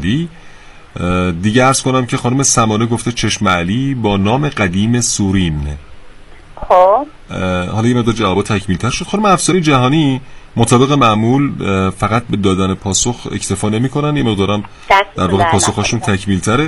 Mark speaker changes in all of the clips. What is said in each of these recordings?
Speaker 1: دیگه عرض کنم که خانم سمانه گفته چشم علی با نام قدیم سورین.
Speaker 2: خب
Speaker 1: حالا یه مقدار جواب تکمیل‌تر شد. خانم افسری جهانی مطابق معمول فقط به دادن پاسخ اکتفا نمی‌کنن، یه مقدارم در واقع پاسخشون تکمیل‌تره.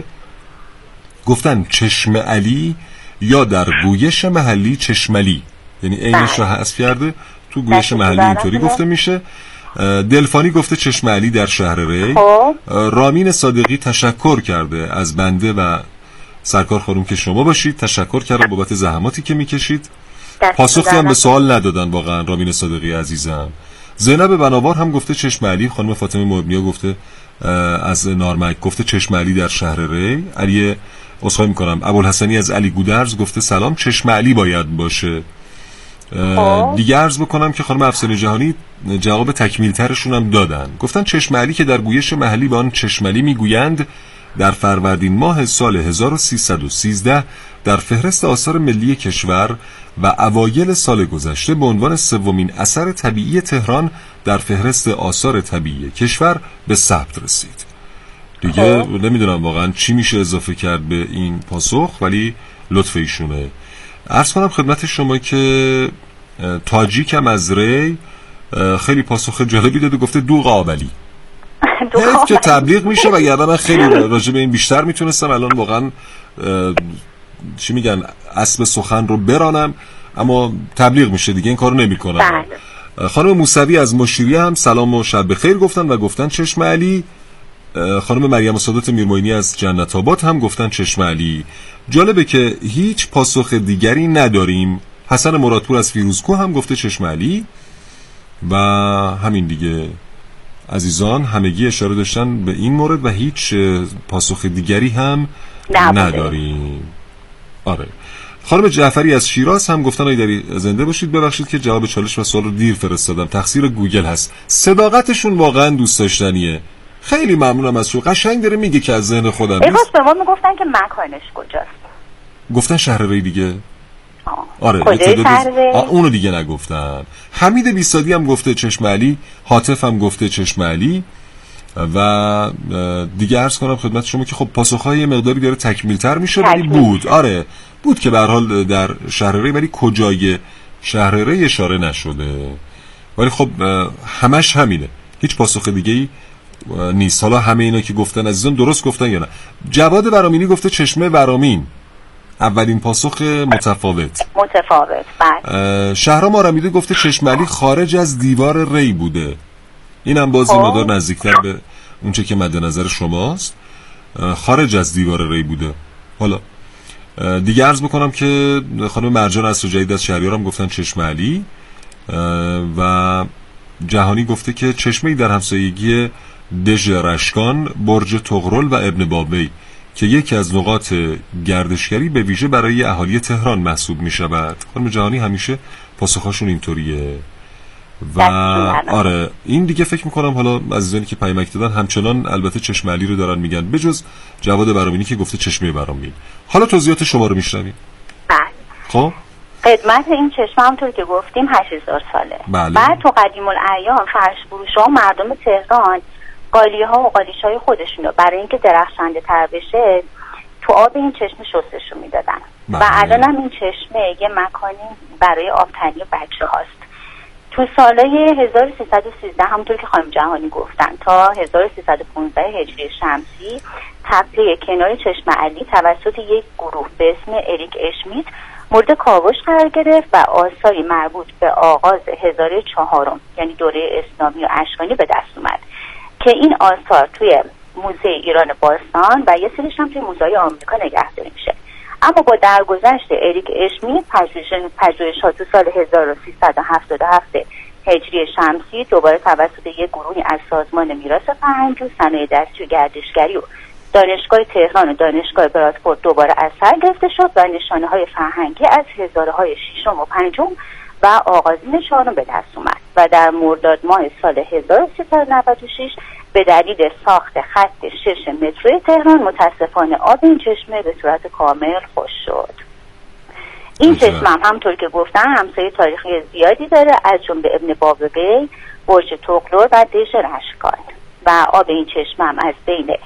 Speaker 1: گفتن چشم علی یا در گویش محلی چشملی، یعنی عینش رو حذف کرده، تو گویش محلی اینطوری گفته میشه. دلفانی گفته چشم علی در شهر ری. رامین صادقی تشکر کرده از بنده و سرکار خانم که شما باشید، تشکر کردم بابت زحماتی که میکشید. پاسخی هم به سوال ندادن واقعا رامین صادقی عزیزم. زینب بناوار هم گفته چشم علی. خانم فاطمه مبنیا گفته از نارمک گفته چشم علی در شهر ری. علی عذرخواهی میکنم ابوالحسنی از علی گودرز گفته سلام چشم علی باید باشه. دیگه عرض بکنم که خانم افسانه جهانی جواب تکمیل ترشون هم دادن، گفتن چشم علی که در گویش محلی به آن چشملی میگویند در فروردین ماه سال 1313 در فهرست آثار ملی کشور و اوایل سال گذشته به عنوان سومین اثر طبیعی تهران در فهرست آثار طبیعی کشور به ثبت رسید. دیگه نمیدونم واقعا چی میشه اضافه کرد به این پاسخ، ولی لطف ایشونه. عرض کنم خدمت شما که تاجیک هم از ری خیلی پاسخ جالبی داده، گفته دو قابلی حیف که تبلیغ میشه و یعنی من خیلی راجع به این بیشتر میتونستم الان واقعا چی میگن اسب سخن رو برانم، اما تبلیغ میشه دیگه این کارو نمیکنم. خانم موسوی از مشیری هم سلام و شب بخیر گفتن و گفتن چشم علی. خانم مریم سادات میرموینی از جنت آباد هم گفتن چشم علی. جالبه که هیچ پاسخ دیگری نداریم. حسن مرادپور از فیروزکوه هم گفته چشم علی و همین دیگه. عزیزان همگی اشاره داشتن به این مورد و هیچ پاسخ دیگری هم نداریم. آره. خانم جعفری از شیراز هم گفتن آیداری زنده باشید، ببخشید که جواب چالش و سوال رو دیر فرستادم، تقصیر گوگل هست. صداقتشون واقعا دوست داشتنیه. خیلی ممنونم از شما، قشنگ داره میگه که از ذهن خودم نیست.
Speaker 2: به ما میگفتن که مکانش کجاست، گفتن
Speaker 1: شهر ری دیگه.
Speaker 2: آره
Speaker 1: اونو دیگه نگفتن. حمید بیسادی هم گفته چشم علی، حاطف هم گفته چشم علی و دیگه عرض کنم خدمت شما که خب پاسخهای مقداری داره تکمیل تر میشه، ولی بود که به هر حال در شهر ری، ولی کجای شهر ری اشاره نشده. ولی خب همش همینه، هیچ پاسخ دیگه‌ای نیست. حالا همه اینا که گفتن عزیزان درست گفتن یا نه؟ جواد ورامینی گفته چشمه ورامین، اولین پاسخ متفاوت. بله. شهرام آرامیده گفته چشم علی خارج از دیوار ری بوده. اینم بازی مدار نزدیکتر به اونچه که مد نظر شماست، خارج از دیوار ری بوده. حالا دیگه عرض بکنم که خانم مرجان از جدید از شهریار هم گفتن چشم علی و جهانی گفته که چشمه‌ای در همسایگی دژ رشکان، برج طغرل و ابن بابی که یکی از نقاط گردشگری به ویژه برای اهالی تهران محسوب می شود. خانم جهانی همیشه پاسخاشون اینطوریه و آره این دیگه فکر میکنم حالا عزیزانی که پیامک دادن همچنان البته چشم علی رو دارن میگن، بجز جواد برامینی که گفته چشمه برامین. حالا توضیحات شما رو میشنویم. خب
Speaker 2: خدمت این چشمه همونطور که گفتیم 8000 ساله. بعد تو قدیم الایام فرش فروش‌ها و مردم تهران قالی‌ها و قالیچ‌های خودشونو برای اینکه درخشنده تر بشه تو آب این چشمه شستشو میدادن و الان هم این چشمه یه مکانی برای آبتنی بچه هاست. تو سالهای 1313 همونطور که خانم جهانی گفتن تا 1315 هجری شمسی تپه کنار چشمه علی توسط یک گروه به اسم اریک اشمیت مورد کاوش قرار گرفت و آثاری مربوط به آغاز هزاره چهارم یعنی دوره اسلامی و اشکانی به دست اومد که این آثار توی موزه ایران باستان و یه سریش هم توی موزه آمریکا نگهداری میشه. اما با درگذشت اریک اشمیت پژوهش‌ها تو سال 1377 هجری شمسی دوباره توسط یک گروهی از سازمان میراث فرهنگی و صنایع دستی و گردشگری و دانشگاه تهران و دانشگاه برادفورد دوباره از سر گرفته شد و نشانه‌های فرهنگی از هزاره‌های ششم و پنجم و آغازین چهارم به دست اومد و در مرداد ماه سال 1396 به دلیل ساخت خط 6 متروی تهران متاسفانه آب این چشمه به صورت کامل خشک شد. این چشمه هم همطور که گفتن همسایه تاریخی زیادی داره، از جمله ابن بابی، برج طغرل و دژ رشکان و آب این چشمه هم از بین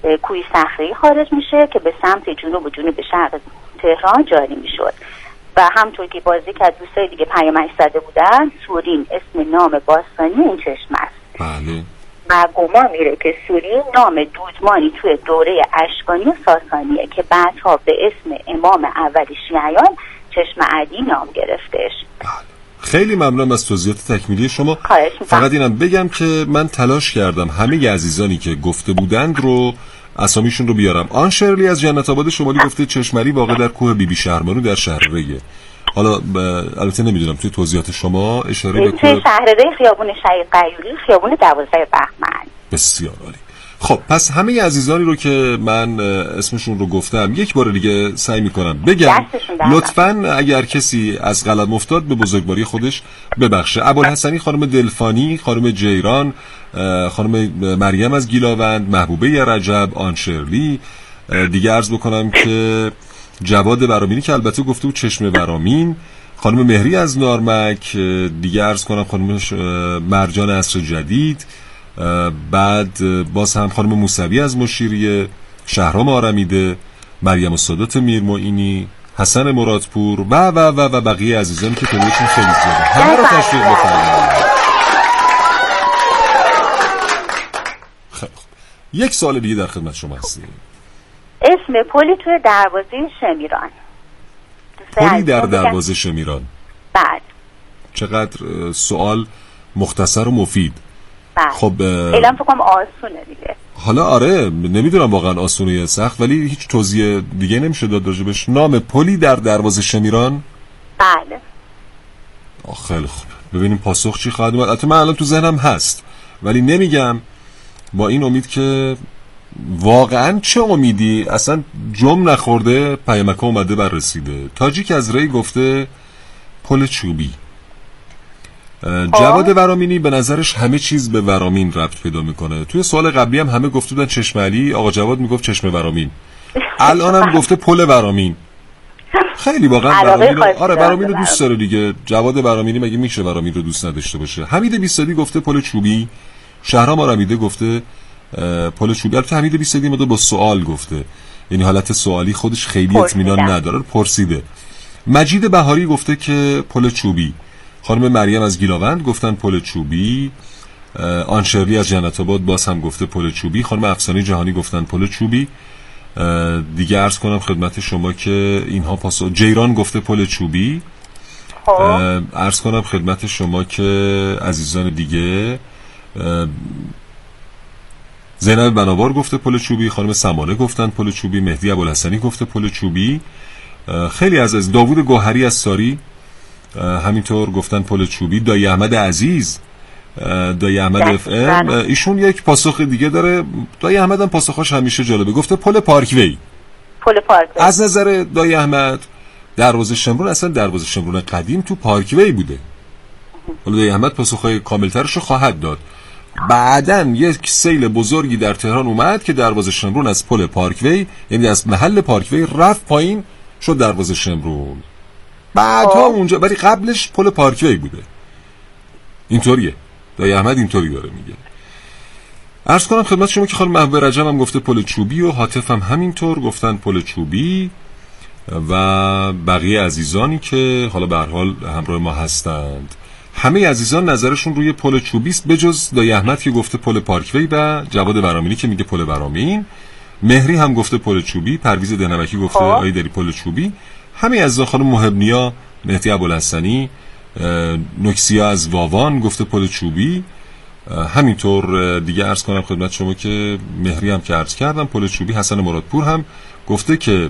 Speaker 2: کوی صخره‌ای خارج میشه که به سمت جنوب و جنوب شرق تهران جاری میشد و همطور که بازی که از دوستای دیگه پیامش زده بودن، سورین اسم نام باستانی این چشم است.
Speaker 1: بله.
Speaker 2: و گمان میره که سورین نام دودمانی توی دوره اشکانی و ساسانیه که بعدها به اسم امام اول شیعیان چشم عدی نام گرفتش.
Speaker 1: بله. خیلی ممنونم از توضیحات تکمیلی شما.
Speaker 2: فقط
Speaker 1: اینم بگم که من تلاش کردم همه عزیزانی که گفته بودند رو اسامیشون رو بیارم. آن شرلی از جنت آباد شمالی گفته چشمعلی واقع در کوه بیبی شهربانو در شهر ریه. حالا البته نمیدونم توی توضیحات شما اشاره به
Speaker 2: کوه شهر ری، خیابون شهید قیوری، خیابون 12 بهمن.
Speaker 1: بسیار عالی. خب پس همه عزیزانی رو که من اسمشون رو گفتم یک بار دیگه سعی میکنم بگم، لطفاً اگر کسی از غلط افتاد به بزرگواری خودش ببخشه. ابوالحسنی، خانم دلفانی، خانم جیران، خانم مریم از گیلاوند، محبوبه رجب، آن شرلی، دیگه عرض بکنم که جواد برامینی که البته گفته بود چشم برامین، خانم مهری از نارمک، دیگه عرض کنم خانم مرجان عصر جدید، بعد باز هم خانم موسوی از مشیریه، شهرام آرمیده، مریم السادات میرموینی، حسن مرادپور و بقیه عزیزانی که تعدادشون خیلی زیاده. همه رو تشویق بفرمایید. خیلی خوب. یک سال دیگه در خدمت شما هستیم.
Speaker 2: اسم پلی توی دروازه شمیران.
Speaker 1: پلی در دروازه شمیران.
Speaker 2: بعد
Speaker 1: چقدر سوال مختصر و مفید.
Speaker 2: خب اعلام فکرم آسونه دیگه.
Speaker 1: حالا آره نمیدونم واقعا آسونه یا سخت، ولی هیچ توضیح دیگه نمیشه داد راجبش. نام پلی در دروازه شمیران.
Speaker 2: بله.
Speaker 1: خیلی خوب، ببینیم پاسخ چی خواهد اومد. البته من الان تو ذهنم هست ولی نمیگم، با این امید که واقعا چه امیدی اصلا جم نخورده پیامک اومده بر رسیده. تاجیک از ری گفته پل چوبی. جواد ورامینی به نظرش همه چیز به ورامین ربط پیدا میکنه. توی سوال قبلی هم همه گفته بودن چشم علی، آقا جواد میگفت چشم ورامین، الان هم گفته پل ورامین. خیلی واقعا ورامین رو دوست داره دیگه. جواد ورامینی مگه میشه ورامین رو دوست نداشته باشه؟ حمید بیستادی گفته پل چوبی، شهرام آرمیده گفته پل چوبی. البته حمید بیستادی مدام با سوال گفته، یعنی حالت سوالی خودش خیلی اطمینان نداره، پرسیده. مجید بهاری گفته که پل چوبی. خانم مریم از گیلاوند گفتن پل چوبی. آن شرلی از جنت آباد باز هم گفته پل چوبی. خانم افسانه جهانی گفتن پل چوبی. دیگه عرض کنم خدمت شما که اینها پاسخ. جیران گفته پل چوبی. عرض کنم خدمت شما که عزیزان دیگه، زینب بنابار گفته پل چوبی، خانم سمانه گفتن پل چوبی، مهدی ابوالحسنی گفته پل چوبی. خیلی از داوود گوهری از ساری همینطور گفتن پل چوبی. دایی احمد عزیز، دایی احمد اف ام، ایشون یک پاسخ دیگه داره. دایی احمد هم پاسخاش همیشه جالبه، گفته پل پارکوی.
Speaker 2: پل پارکوی.
Speaker 1: از نظر دایی احمد دروازه شمرون اصلا دروازه شمرون قدیم تو پارکوی بوده. حالا دایی احمد پاسخهای کاملترشو خواهد داد. بعدن یک سیل بزرگی در تهران اومد که دروازه شمرون از پل پارکوی، یعنی از محل پارکوی رفت پایین شد دروازه شمرون. بعدها اونجا، ولی قبلش پل پارکوی بوده. اینطوریه، دایی احمد اینطوری داره میگه. عرض کنم خدمت شما که خانم محبوبه رجب هم گفته پل چوبی و حاتف هم همینطور گفتن پل چوبی و بقیه عزیزانی که حالا به هر حال همراه ما هستند. همه عزیزان نظرشون روی پل چوبی است بجز دایی احمد که گفته پل پارکوی و جواد ورامینی که میگه پل ورامین. مهری هم گفته پل چوبی، پرویز دهنوکی گفته آی داری پل چوبی. همه عزیزان، خانم محبنیا، مهدی ابوالحسنی، نکسیا از واوان گفته پل چوبی. همینطور دیگه عرض کنم خدمت شما که مهری هم که عرض کردم پل چوبی. حسن مرادپور هم گفته که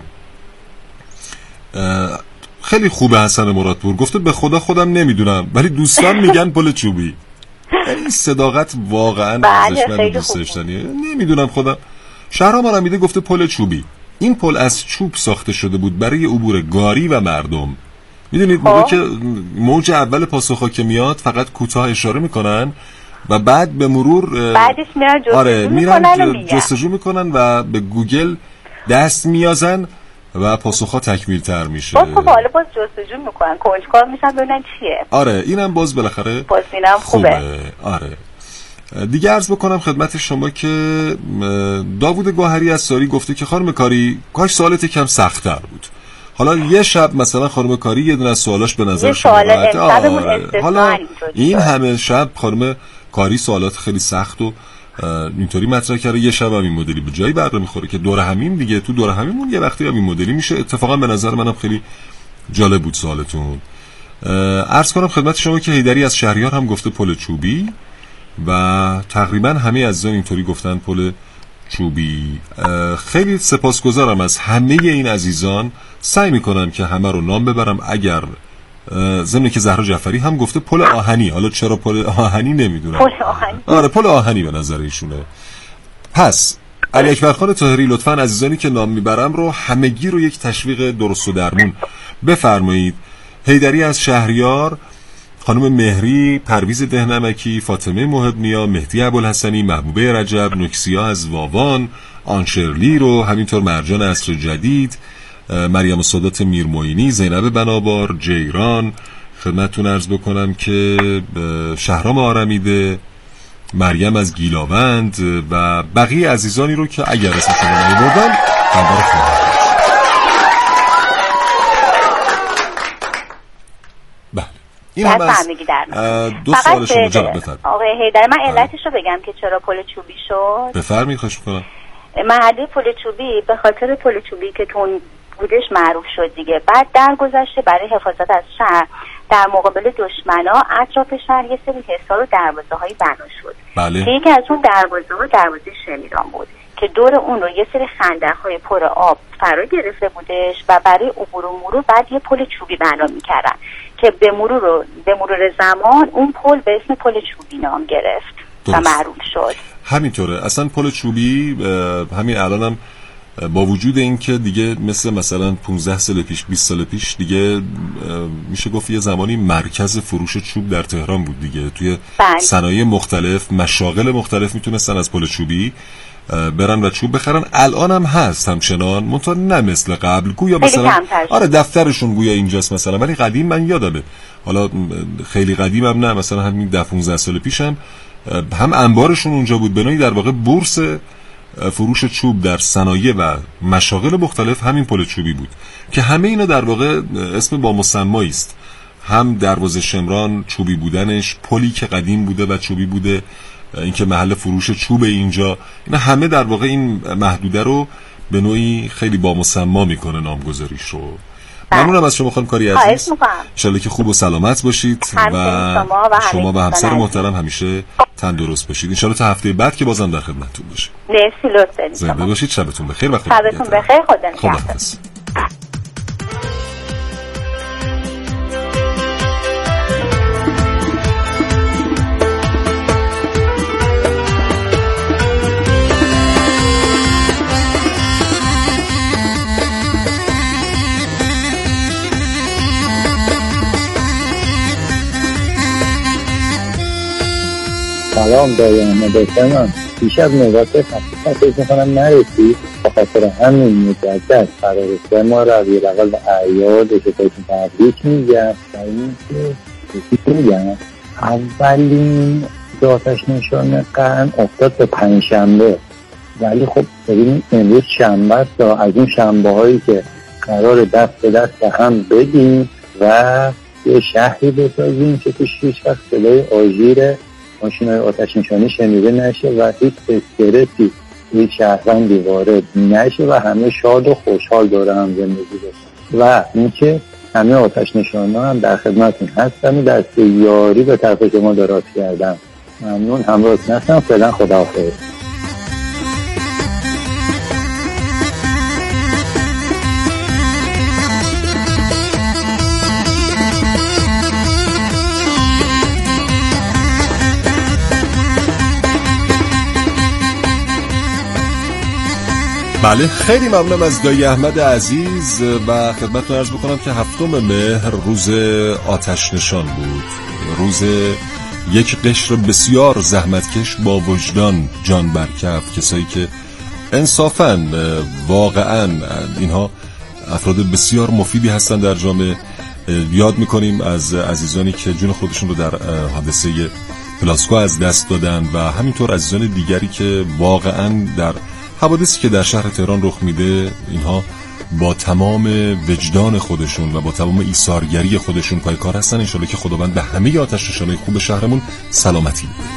Speaker 1: خیلی خوبه. حسن مرادپور گفته به خدا خودم نمیدونم ولی دوستان میگن پل چوبی. این صداقت واقعا ارزشمند دوست داشتنیه. نمیدونم خودم. شهرام آرمیده گفته پل چوبی. این پل از چوب ساخته شده بود برای عبور گاری و مردم. میدونید موقع که موج اول پاسخا که میاد فقط کوتاه اشاره میکنن و بعد به مرور
Speaker 2: بعدش
Speaker 1: میرن جستجو میکنن و به گوگل دست میازن و پاسخا تکمیل تر میشه.
Speaker 2: باز باز جستجو میکنن، کنجکاو میشن ببینن چیه.
Speaker 1: آره اینم باز بالاخره
Speaker 2: باز اینم خوبه.
Speaker 1: آره دیگه عرض بکنم خدمت شما که داوود گوهری از ساری گفته که خانم کاری کاش سوالت کم سخت‌تر بود. حالا یه شب مثلا خانم کاری یه دونه از سوالاش به نظر شما حالا این همه شب خانم کاری سوالات خیلی سخت و اینطوری مطرح کرده، یه شب هم این مدلی به جایی بر میخوره که دور همین دیگه، تو دور همیمون یه وقتی هم این مدلی میشه. اتفاقا به نظر منم خیلی جالب بود سوالتون. عرض کنم خدمت شما که حیدری از شهریار هم گفته پل چوبی و تقریبا همه عزیزان اینطوری گفتن پل چوبی. خیلی سپاسگزارم از همه این عزیزان، سعی میکنم که همه رو نام ببرم. اگر ضمن که زهرا جعفری هم گفته پل آهنی، حالا چرا پل آهنی نمیدونم.
Speaker 2: پل آهنی.
Speaker 1: آره پل آهنی به نظر ایشونه. پس علی اکبر خان طاهری لطفاً عزیزانی که نام میبرم رو همگی رو یک تشویق درست و درمون بفرمایید. حیدری از شهریار، خانم مهری، پرویز دهنمکی، فاطمه محبنیا، مهدی ابوالحسنی، محبوبه رجب، نکسیا از واوان، آنشرلی رو، همینطور مرجان عصر جدید، مریم السادات میرموینی، زینب بنابار، جیران، خدمتتون عرض بکنم که شهرام آرمیده، مریم از گیلاوند و بقیه عزیزانی رو که اگر اسمشون رو نمیبردم خبر خواهم. بله این هم از دو سوال شما جواب بفرمایید.
Speaker 2: آقای حیدری من علتش رو بگم که چرا پل چوبی شد.
Speaker 1: بفرمایید خواهش می‌کنم.
Speaker 2: محله پل چوبی به خاطر پل چوبی که تون بودش معروف شد دیگه. بعد در گذشته برای حفاظت از شهر در مقابل دشمنا اطراف شهر یه سری حصار و دروازه‌هایی بنا شد.
Speaker 1: بله.
Speaker 2: که یکی از اون دروازه‌ها دروازه شمیران بود که دور اون رو یه سری خندق‌های پر آب فرا گرفته بودش و برای عبور و مرور بعد یه پل چوبی بنا می‌کردن که به مرور زمان اون پل به اسم پل چوبی نام گرفت و معروف شد.
Speaker 1: همینطوره. اصلا پل چوبی همین الانم با وجود این که دیگه مثلا 15 سال پیش 20 سال پیش دیگه میشه گفت یه زمانی مرکز فروش چوب در تهران بود دیگه. توی صنایع مختلف مشاغل مختلف میتونستن از پل چوبی برن و چوب بخرن. الان هم هست همچنان، منتها نه مثل قبل. گویا مثلا آره دفترشون گویا اینجاست مثلا، ولی قدیم من یادمه، حالا خیلی قدیم هم نه، مثلا همین 10-15 سال پیشم هم انبارشون اونجا بود. بنایی در واقع بورس فروش چوب در صنایع و مشاغل مختلف همین پل چوبی بود که همه اینا در واقع اسم با مسمایی است. هم دروازه شمران چوبی بودنش، پلی که قدیم بوده و چوبی بوده، اینکه محل فروش چوب اینجا، اینا همه در واقع این محدوده رو به نوعی خیلی با مسما میکنه نامگذاریش رو. ممنونم از شما خانم کاری عزیز. انشالله که خوب و سلامت باشید و شما و همسر محترم همیشه تندرست باشید. انشالله تا هفته بعد که بازم در خدمتتون باشیم.
Speaker 2: مرسی لطف دارید.
Speaker 1: زنده باشید. شبتون بخیر و
Speaker 2: شبتون بخیر. خدا نگهدار.
Speaker 3: سلام دایان بسیارم پیش از نوبت خصیصت فکر میکنم نرسید، بخاطر همین مجدد قرار 3 ماه ربیع الاول و اعیاد شتایتون تبریک میگم. اولین آتش نشان قرن افتاد به پنجشنبه، ولی خب ببینیم امروز شنبه است. از این شنبه هایی که قرار دست به دست هم بدیم و یه شهری بسازیم که توش هیچ وقت صدای آژیر ماشین‌های آتش نشانی شنیده نشه و هیچ استرسی هیچ شهروندی وارد نشه و همه شاد و خوشحال دور هم زندگی بکنن. و اینکه همه آتش نشان‌ها هم در خدمتتون هستن و دست یاری به طرف شما دراز کردن. ممنون، همراهتون هستم. فعلا خداحافظ.
Speaker 1: بله خیلی ممنونم از دایی احمد عزیز و خدمتتون عرض بکنم که 7 مهر روز آتش نشان بود، روز یک قشر بسیار زحمتکش با وجدان جان برکف، کسایی که انصافاً واقعاً اینها افراد بسیار مفیدی هستن در جامعه. یاد میکنیم از عزیزانی که جون خودشون رو در حادثه پلاسکو از دست دادن و همینطور عزیزان دیگری که واقعا در حوادثی که در شهر تهران رخ میده اینها با تمام وجدان خودشون و با تمام ایثارگری خودشون پای کار هستن. انشالله که خداوند به همه آتش نشانه خوب شهرمون سلامتی بده.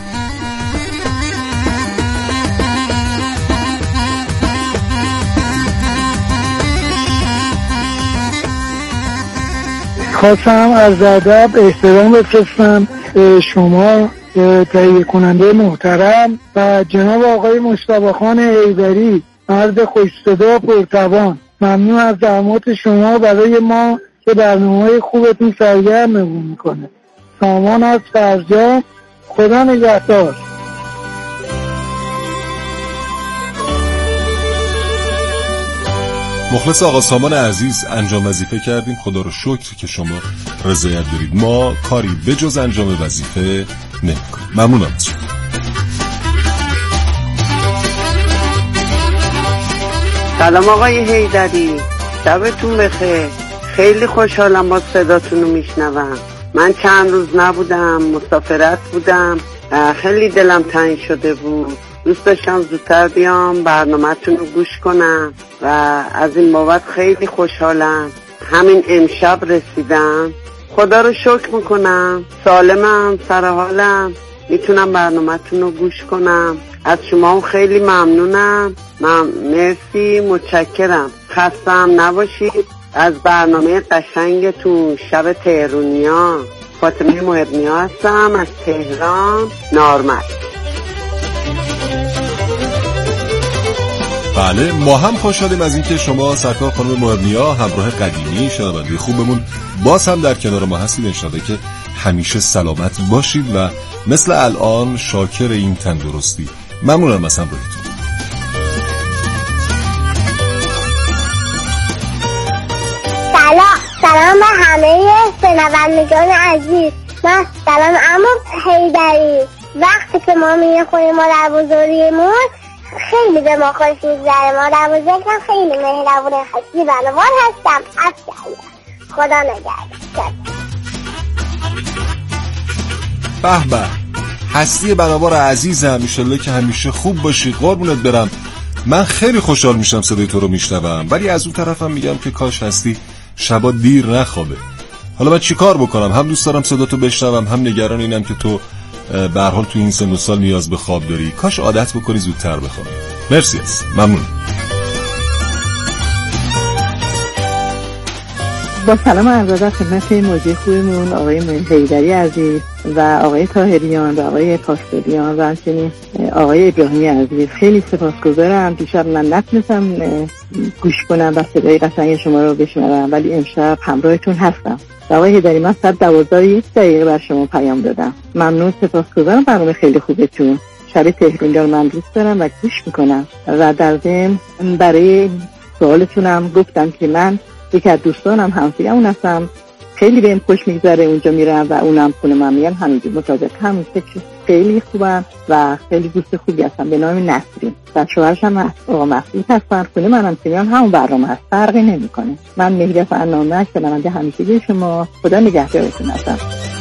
Speaker 4: خواستم از ادب احترام بفرستم شما تهیه کننده محترم و جناب آقای مصطفی خان حیدری، مرد خوش‌صدا و پرتوان. ممنون از زحمات شما برای ما که برنامه‌های خوبتون سرگرم میکنه. سامان از فرجام، خدا نگهدار.
Speaker 1: مخلص آقا سامان عزیز، انجام وظیفه کردیم، خدا رو شکر که شما رضایت دارید. ما کاری به جز انجام وظیفه نمی‌کنیم. ممنونم از شما.
Speaker 5: سلام آقای حیدری، شبتون بخیر. خیلی خوشحالم با صداتون رو میشنوم. من چند روز نبودم، مسافرت بودم، خیلی دلم تنگ شده بود. دوست داشتم زودتر بیام برنامه‌تون رو گوش کنم و از این بابت خیلی خوشحالم. همین امشب رسیدم، خدا رو شکر میکنم، سالمم، سر حالم، میتونم برنامه‌تون رو گوش کنم. از شما خیلی ممنونم. مرسی، متشکرم. خستم نباشید. از برنامه قشنگتون شب تهرونیا، فاطمه محبنیا هستم از تهران نارمک.
Speaker 1: بله، ما هم خوشحالیم از اینکه شما سرکار خانم محبنیا همراه قدیمی شنونده خوبمون باز هم در کنار ما هستید. انشالله که همیشه سلامت باشید و مثل الان شاکر این تندرستی. ممنونم از همراهیتون.
Speaker 6: سلام به همه شنوندگان عزیز. من سلام عمو حیدری. وقتی که ما میخونیم مادر بزرگیمون خیلی به ما خوش میگذره. مادر بزرگم خیلی مهربونه. خیلی بنوار هستم. خدا نگهدار.
Speaker 1: به به، هستی بنوار عزیزم، انشالله که همیشه خوب باشی، قربونت برم. من خیلی خوشحال میشم صدای تو رو میشنوم، ولی از اون طرفم میگم که کاش هستی شبا دیر نخوابه. حالا من چی کار بکنم؟ هم دوست دارم صدا تو بشنوم، هم نگران اینم که تو به هر حال تو این سن و سال نیاز به خواب داری. کاش عادت بکنی زودتر بخوابی. مرسی است. ممنون.
Speaker 7: با سلام عرض ادب خدمت موجی خوبمون آقای حیدری عزیز و آقای طاهریان و آقای پاسداریان و همچنین آقای ابراهیمی عزیز. خیلی سپاسگزارم. دیشب من نتونستم گوش کنم و صدای قشنگ شما رو بشنوم، ولی امشب همراهتون هستم. آقای حیدری، من 112 دقیقه بر شما پیام دادم. ممنون، سپاسگزارم. برنامه خیلی خوبتون. شب تهرونیا رو من دوست دارم و گوش میکنم و در ضمن برای سوالتونم گفتم که من یکی از دوستانم همسایه‌مون هستم، خیلی بهم خوش میگذره اونجا میرم و اونم خونه من میان، همینجور مطابق همون فکر خیلی خوبم و خیلی دوست خوبی هستم به نام نسرین و شوهرش هم آقا مسعود هستن. خونه منم که میان همون برنامه هست، فرقی نمیکنه. من مهری فرنامه شنونده همیشگی شما. خدا نگهدارتون هستم.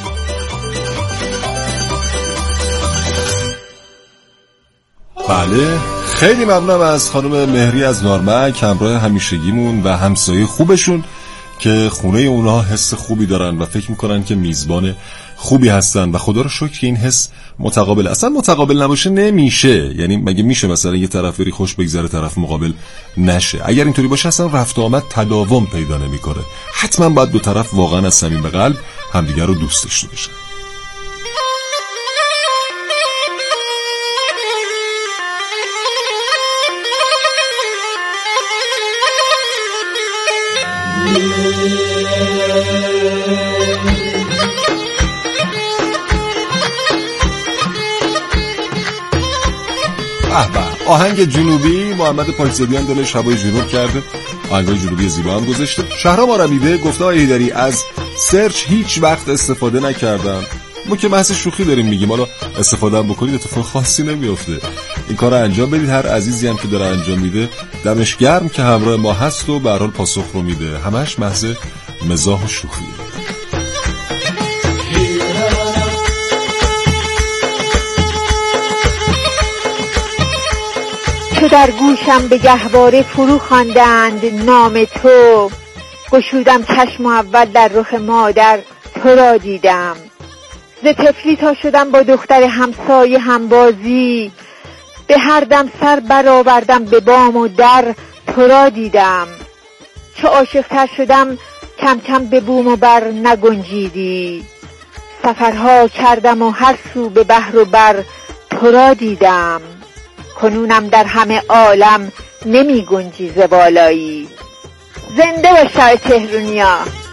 Speaker 1: بله، خیلی ممنونم از خانم مهری از نارمک، همراه همیشگیمون و همسایه خوبشون که خونه اونها حس خوبی دارن و فکر میکنن که میزبان خوبی هستن و خدا رو شکر که این حس متقابل. اصلا متقابل نباشه نمیشه. یعنی مگه میشه مثلا یه طرف بری خوش بگذره طرف مقابل نشه؟ اگر اینطوری باشه اصلا رفت و آمد تداوم پیدا نمیکنه. حتما باید دو طرف واقعا از صمیم قلب همدیگر رو دوست داشته باشن. آهنگ جنوبی محمد پاکزادیان دل شبای جنوب کرده، آهنگای جنوبی زیبا هم گذاشته. شهرام آرمیده گفته آقای حیدری از سرچ هیچ وقت استفاده نکردم. ما که بحث شوخی داریم میگیم، حالا استفاده هم بکنید اتفاق خاصی نمیافته. این کار رو انجام بدید. هر عزیزی هم که داره انجام میده دمش گرم که همراه ما هست و به هر حال پاسخ رو میده. همش محض مزاح و شوخیه.
Speaker 8: در گوشم به گهواره فرو خواندند نام تو، گشودم چشم اول در رخ مادر تو را دیدم. ز طفلی تا شدم با دختر همسایه همبازی، به هر دم سر برآوردم به بام و در تو را دیدم. چو عاشق‌تر شدم کم کم به بوم و بر نگنجیدی، سفرها کردم و هر سو به بحر و بر تو را دیدم. کنونم در همه عالم نمی گنجی ز بالایی. زنده باش شاه تهرونیا.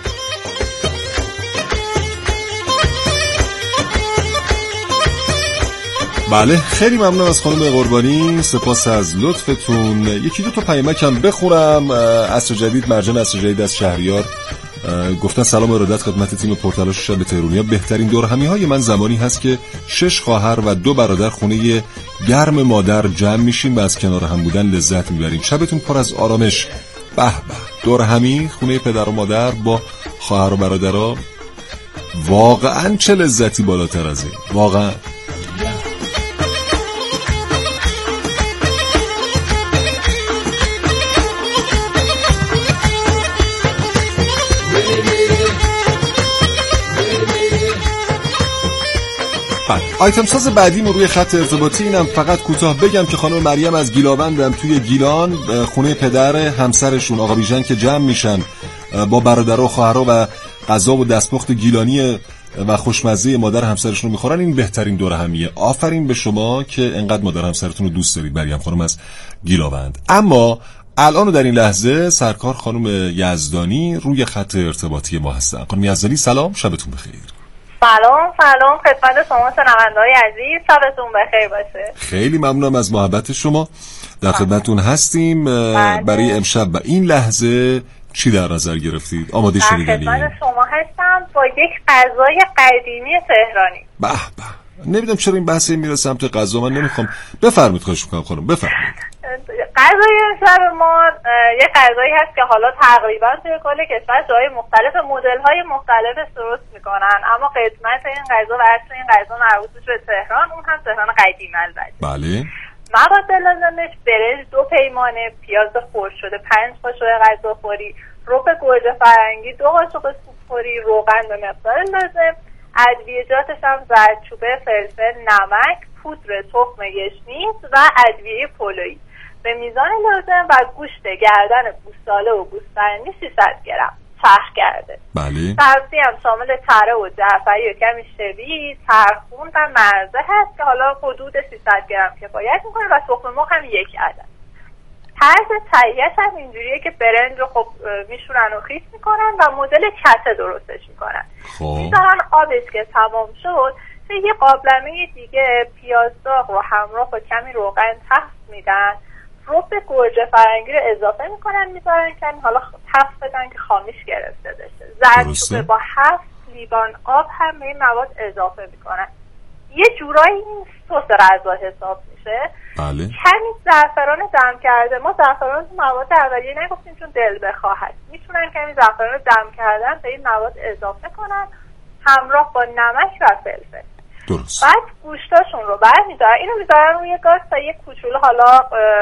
Speaker 1: بله خیلی ممنون از خانم قربانی، سپاس از لطفتون. یکی دو تا پیامکم بخونم. عصر جدید، مرجان عصر جدید از شهریار گفتن سلام و ارادت خدمت تیم پرتلاش شب تهرونیا. بهترین دورهمی‌های من زمانی هست که 6 خواهر و 2 برادر خونه گرم مادر جمع میشیم و از کنار هم بودن لذت میبریم. شبتون پر از آرامش. به به، دورهمی خونه پدر و مادر با خواهر و برادرها واقعا چه لذتی بالاتر از این، واقعا. آیتم ساز بعدیم روی خط ارتباطی اینم فقط کوتاه بگم که خانم مریم از گیلاوندم توی گیلان خونه پدر همسرشون آقا بیژن که جمع میشن با برادر و خواهرها و غذا و دستپخت گیلانی و خوشمزه مادر همسرشون رو میخورن. این بهترین دوره همیه. آفرین به شما که انقدر مادر همسرتون رو دوست دارید. مریم خانم از گیلاوند. اما الان در این لحظه سرکار خانم یزدانی روی خط ارتباطی ما هستن. خانم یزدانی سلام، شبتون بخیر.
Speaker 9: سلام خدمت شما شنونده‌های عزیز، شبتون بخیر باشه.
Speaker 1: خیلی ممنونم از محبت شما، در خدمتتون هستیم. برای امشب و این لحظه چی در نظر گرفتید؟ آماده شدید؟
Speaker 9: در خدمت شما هستم با یک غذای قدیمی تهرانی.
Speaker 1: به به، نمیدونم چرا این بحث میره سمت غذا، من نمیخوام. بفرمایید، خواهش میکنم خانم بفرمایید.
Speaker 9: غذای امشب ما یه غذایی هست که حالا تقریبا توی کل کشور جای مختلف مدل‌های مختلف درست میکنن، اما قسمت این غذا و اصل این غذا مربوط به تهران، اون هم تهران قدیم البته.
Speaker 1: بله.
Speaker 9: مواد لازمش برنج 2 پیمانه، پیاز خرد شده 5 قاشق غذاخوری، رب گوجه فرنگی 2 قاشق سوپخوری، روغن به مقدار لازم، ادویه‌جاتش هم زردچوبه، فلفل، نمک، پودر تخم گشنیز و ادویه پلویی به میزان لازم و گوشت گردن گوساله و گوسفندی 300 گرم چرخ کرده.
Speaker 1: بله.
Speaker 9: سبزی هم شامل تره و جعفری و کمی شوی، ترخون و مرزه هست که حالا حدود 300 گرم کفایت میکنه و تخم مرغ هم 1 عدد. طرز تهیه‌اش هم اینجوریه که برنج رو خب میشورن و خیس میکنن و مدل کته درستش میکنن. میذارن آبش که تمام شد توی یه قابلمه دیگه پیاز داغ رو همراه با کمی روغن تفت میدن، رب گوجه فرنگی رو اضافه میکنن، میذارن کمی حالا تفت بدن که خامیش گرفته بشه. زردچوبه با 7 لیوان آب هم به این مواد اضافه میکنن. یه جورایی این سس غذا حساب میشه.
Speaker 1: بله.
Speaker 9: کمی زعفران دم کرده، ما زعفران تو مواد اولیه نگفتیم چون دل بخواهد، میتونن کمی زعفران دم کردن به این مواد اضافه کنن همراه با نمک و فلفل.
Speaker 1: درست.
Speaker 9: بعد گوشتاشون رو برمی‌دارن، اینو میذارن روی گاز تا یک کوچولو حالا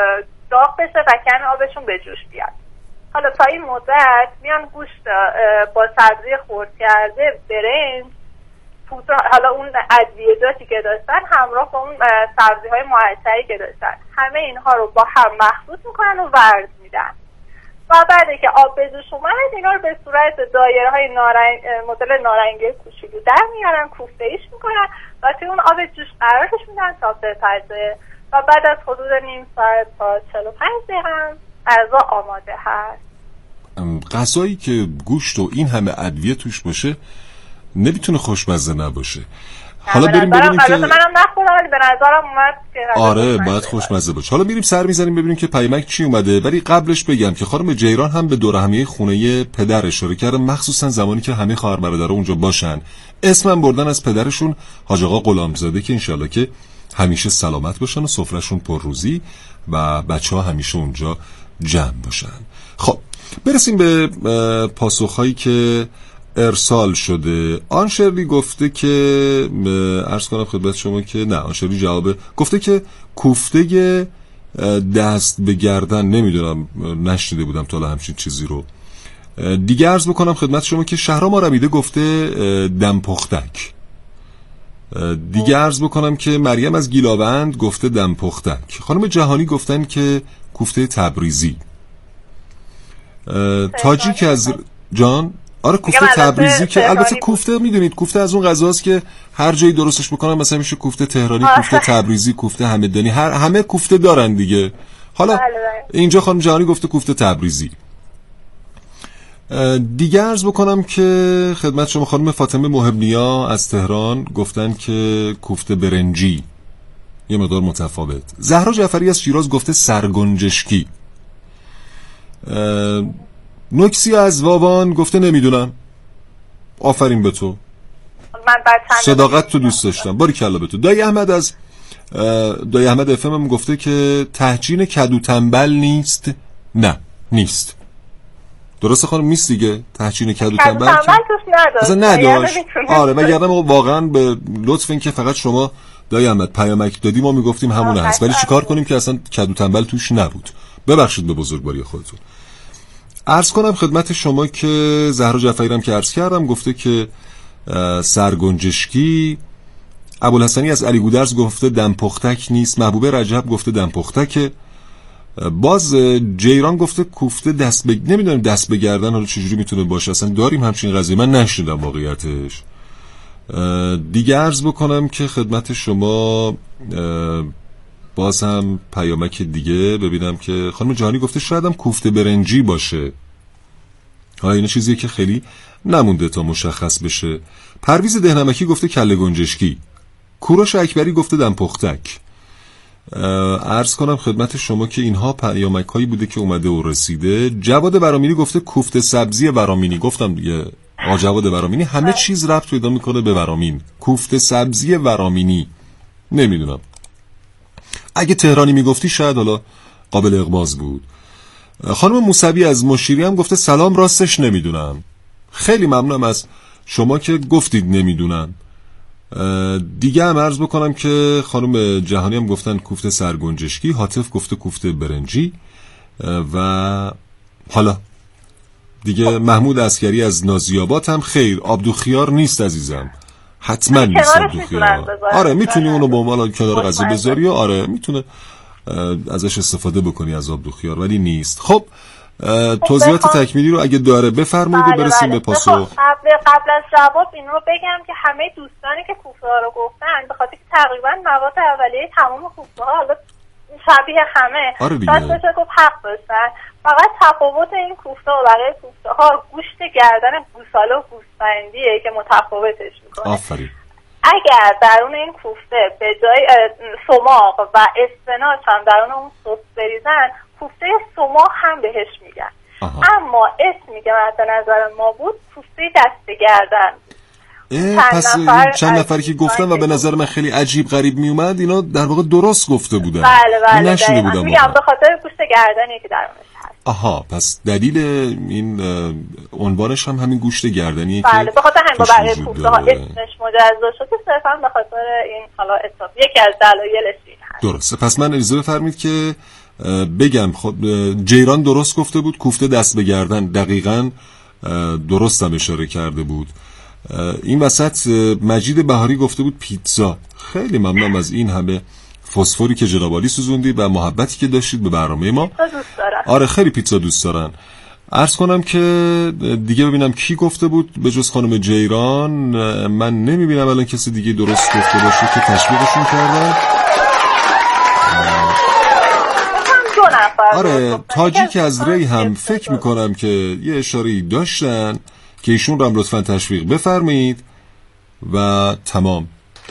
Speaker 9: داغ بشه و کمی آبشون به جوش بیاد. حالا تا این مدت میان گوشت با سبزی خرد کرده، برنج، پودر، حالا اون ادویه‌جاتی که داشتن همراه با اون سبزی‌های معطری که داشتن، همه اینها رو با هم مخلوط میکنن و ورز میدن و بعد که آب به جوش اومد اینا رو به صورت دایره‌های مدل نارنگی کوچولو در میارن، کوفته‌ایش میکنن و توی اون آب جوش قرارش میدن تا بپزه و بعد از حدود نیم ساعت تا 45 دقیقه غذا آماده هست.
Speaker 1: غذایی که گوشت و این همه ادویه توش باشه نمیتونه خوشمزه نباشه. حالا بریم ببینیم که
Speaker 9: منم نخوردم ولی به نظرم اومد که
Speaker 1: آره باید خوشمزه باشه. حالا میریم سر میزنیم ببینیم که پیامک چی اومده، ولی قبلش بگم که خانم جیران هم به دور همیه خونه پدر اشاره کرده، مخصوصا زمانی که همه خواهر برادرها اونجا باشن. اسمم بردن از پدرشون حاج آقا غلامزاده که انشالله که همیشه سلامت باشن و سفرهشون پر روزی و بچه‌ها همیشه اونجا جمع باشن. خب برسیم به پاسخهایی که ارسال شده. آنشرلی گفته که عرض کنم خدمت شما که نه، آنشرلی جواب گفته که کوفته دست به گردن، نمیدونم، نشنیده بودم تا همچین چیزی رو. دیگه عرض بکنم خدمت شما که شهرام آرمیده گفته دمپختک. دیگه عرض بکنم که مریم از گیلاوند گفته دمپختک. خانم جهانی گفتن که کوفته تبریزی. تاجیک از جان، آره کوفته تبریزی که البته کوفته میدونید کوفته از اون غذاست که هر جایی درستش بکنن، مثلا میشه کوفته تهرانی، کوفته تبریزی، کوفته همدانی، همه کوفته دارن دیگه. حالا اینجا خانم جهانی گفته کوفته تبریزی. دیگه عرض بکنم که خدمت شما خانم فاطمه محبنیا از تهران گفتن که کوفته برنجی، یه مقدار متفاوت. زهرا جعفری از شیراز گفته سرگنجشکی. نکسی از واوان گفته نمیدونم. آفرین به تو، صداقت تو دوست داشتم، باریکلا به تو. دایی احمد از دایی احمد افم هم گفته که تهجین کدو تنبل نیست. نه نیست. درسته خانم، نیست دیگه. تهجین کدو تنبل اصلا نداشت. آره وگرنه ما واقعا به لطف این که فقط شما دایی احمد پیامک دادی ما میگفتیم همونه هست، ولی چیکار کنیم که اصلا کدو تنبل توش نبود. ببخشید به بزرگواری خودتون. عرض کنم خدمت شما که زهرا جعفری هم که عرض کردم گفته که سرگنجشکی. ابوالحسنی از علی گودرز گفته دمپختک نیست. محبوبه رجب گفته دمپختک. باز جیران گفته کوفته نمیدونم دست به گردن حالا چجوری میتونه باشه، اصلا داریم همچین قضیه، من نشنیدم واقعیتش. دیگه عرض بکنم که خدمت شما باز هم پیامک دیگه ببینم که خانم جهانی گفته شاید هم کوفته برنجی باشه. این چیزیه که خیلی نمونده تا مشخص بشه. پرویز دهنمکی گفته کله گنجشکی. کوروش اکبری گفته دمپختک. عرض کنم خدمت شما که اینها پیامک هایی بوده که اومده و رسیده. جواد ورامینی گفته کوفته سبزی ورامینی. گفتم دیگه جواد ورامینی همه چیز ربط پیدا میکنه به ورامین. کوفته سبزی ورامینی نمیدونم، اگه تهرانی میگفتی شاید حالا قابل اقماز بود. خانم موسوی از مشیری هم گفته سلام، راستش نمیدونم. خیلی ممنونم از شما که گفتید نمیدونم. دیگه هم عرض بکنم که خانم جهانی هم گفتن کوفته سرگنجشکی. حاطف گفته کوفته برنجی. و حالا دیگه محمود عسکری از نازیاباد هم خیر، عبدوخیار نیست عزیزم، حتما نیست عبدوخیار. آره میتونی اونو به عنوان کنار غذا بذاری، آره میتونه ازش استفاده بکنی از عبدوخیار، ولی نیست. خب توضیحات تکمیلی رو اگه داره بفرمایید و برسیم به پاسخ.
Speaker 9: قبل از جواب این رو بگم که همه دوستانی که کوفته ها رو گفتن به خاطر که تقریبا مواد اولیه تمام کوفته ها حالا شبیه همه،
Speaker 1: آره دیگه،
Speaker 9: بشه گفت حق داشتن. فقط تفاوت این کوفته ها برای کوفته ها گوشت گردن گوساله و گوسفندیه که متفاوتش میکنه.
Speaker 1: آفرین.
Speaker 9: اگر درون این کوفته به جای سماق و اسفناج هم درون اون سس بریزن، کوفته سماق هم بهش میگن. اما اسمی که مد نظر ما بود کوفته دست گردن.
Speaker 1: پس چند نفری که گفتن و به نظر من خیلی عجیب غریب می اومد اینا در واقع درست گفته بودن.
Speaker 9: بله
Speaker 1: نشینه بودم
Speaker 9: میگم به خاطر گوشت گردنی که درونش هست.
Speaker 1: آها، پس دلیل این عنوانش هم همین گوشت گردنیه که
Speaker 9: بله، به خاطر همین برای کوفته ها اسمش مجزا شده، صرفا به خاطر این حالا اضافه یکی از دلایلش این هست.
Speaker 1: درسته. پس من اجازه بفرمایید که بگم خب جیران درست گفته بود کوفته دست به گردن، دقیقاً درست هم اشاره کرده بود. این وسط مجید بهاری گفته بود پیتزا. خیلی ممنونم از این همه فسفوری که جناب عالی سوزوندید و محبتی که داشتید به برنامه ما. آره خیلی پیتزا دوست دارن. عرض کنم که دیگه ببینم کی گفته بود به جز خانم جیران. من نمیبینم الان کسی دیگه درست گفته باشه که تشویقشون کردن. آره تاجیک از ری هم فکر میکنم که یه اشاره‌ای داشتن که ایشون رو هم لطفاً تشویق بفرمایید و تمام.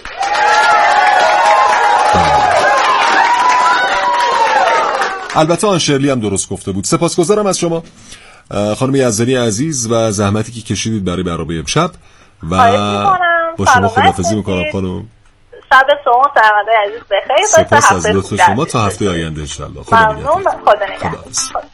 Speaker 1: البته آن شرلی هم درست گفته بود. سپاسگزارم از شما خانم یزدانی عزیز و زحمتی که کشیدید برای برنامه امشب و با شما خداحافظی میکنم خانم.
Speaker 9: شب شما سلامت عزیز بخیر.
Speaker 1: سپاس از لطف شما تا هفته آینده ان شاء الله. خدا نگهدار.